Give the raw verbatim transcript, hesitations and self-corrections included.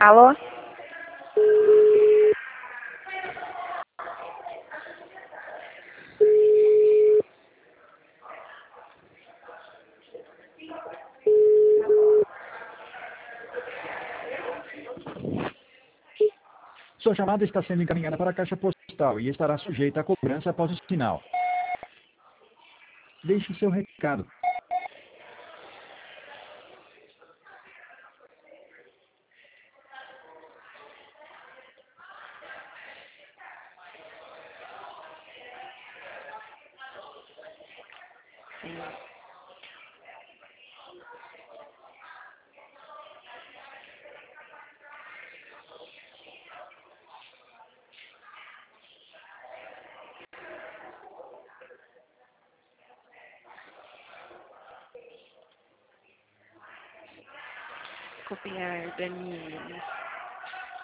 Alô? Sua chamada está sendo encaminhada para a caixa postal e estará sujeita a cobrança após o sinal. Deixe seu recado. Copiar, Danilo.